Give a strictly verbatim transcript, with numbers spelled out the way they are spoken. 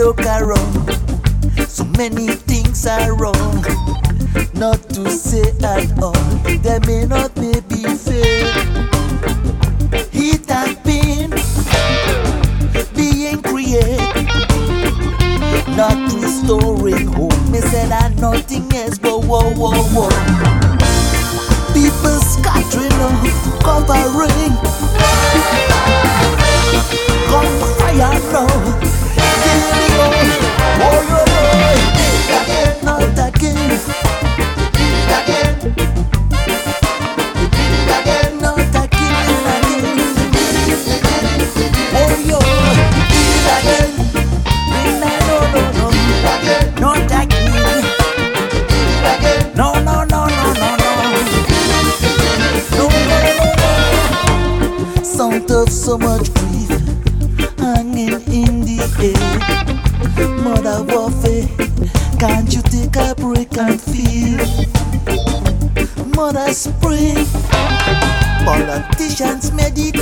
look around, so many things are wrong. Not to say at all, they may not may be fair. Heat and pain being created, not restoring hope. Me said that nothing else but whoa, whoa, whoa. People scattering up, covering. Come fire now, killing on. Oh, yo, boy, again, not again. Again, again, not again, again. Oh, yo, again. No, no, no, no, again, not again. No, no, no, no, no, no. No, no, no, no. Sound of so much grief hanging in the air. Mother warfare, can't you take a break and feel? Mother spring, politicians medical.